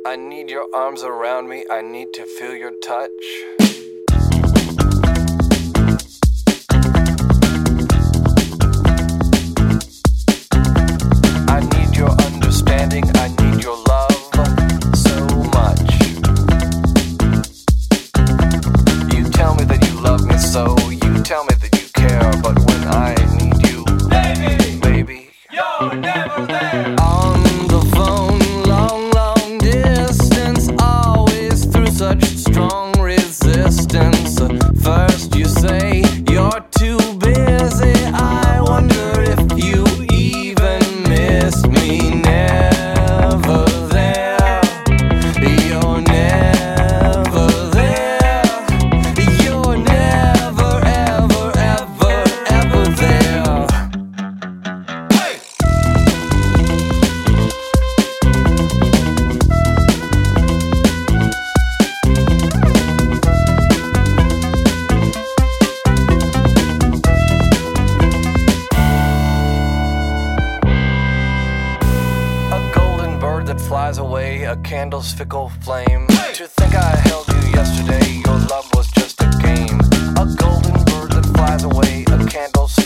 I need your arms around me, I need to feel your touch. I need your understanding, I need your love so much. You tell me that you love me so, you tell me that you care, but when I need you, baby, you're never there. On the phone, long distance, always through such strong resistance. First you say you're too busy, I wonder if you even miss me. Never there, you're never there, you're never, ever, ever, ever there. Hey! A golden bird that flies away, a candle's fickle flame. To think I held you yesterday, your love was just a game. A golden bird that flies away, a candle's